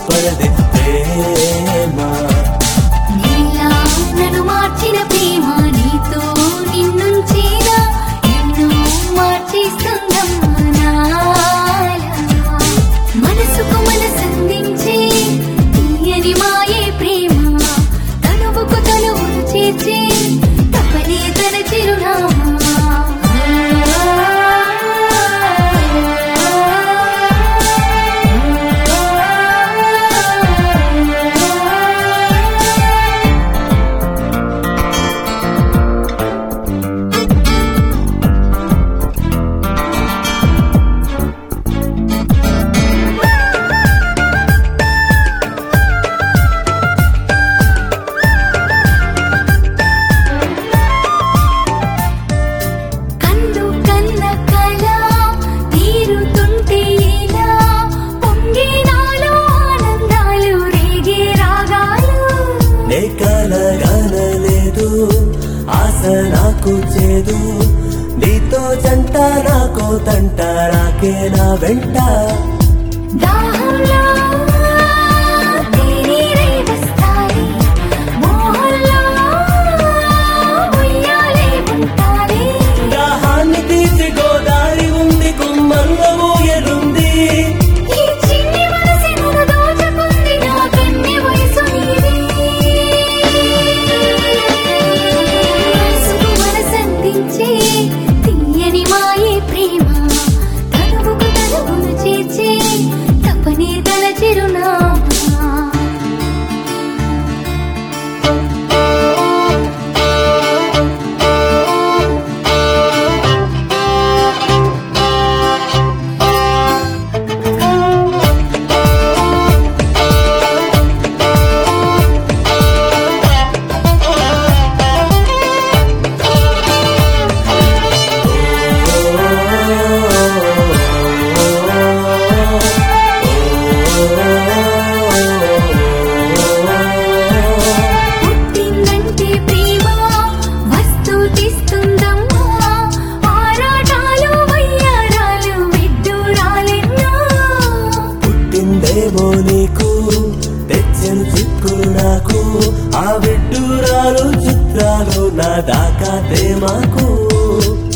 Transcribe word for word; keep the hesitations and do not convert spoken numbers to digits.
పడదే ప్రేమ నీలా నన్ను మార్చిన ప్రేమ నీతో నిన్నుంచేదా ఎన్నో మార్చేస్తుందమ్మా నాలా మనసుకు మనసందించే తీయని మాయే ప్రేమ తనువుకు తనువును చేర్చే తప్పనే తన చిరునామా కందు కన్న కళ తీరుతుంటే ఇలా పొంగే నాలో ఆనందాలు రేగే రాగాలు నే కలగనలేదు ఆశ నాకు చేదు నీతో జంట నాకో తంట రాకే నా వెంట దాహంలో తీరే వస్తాయి మోహంలో ఉయ్యాలే ఉంటాయి దాహాన్ని తీసి గోదారి ఉంది కుమ్మల్లో ఊయలుంది ఈ చిన్ని మనసు నన్ను దోచుకుంది నా కన్ని వయసు నీది మనసుకు మనసందించే తీయని మాయే ప్రేమ తనువుకు తనువును చేర్చే తప్పనే తన చిరునామా పుట్టిందంటే ప్రేమ వస్తూ తీస్తుందమ్మా ఆరాటాలు వయ్యారాలు విడ్డూరాలెన్నో పుట్టిందేమో నీకు తెచ్చను చిక్కులు నాకు ఆ విడ్డూరాలు చిత్రాలు నా దాకా తేమాకు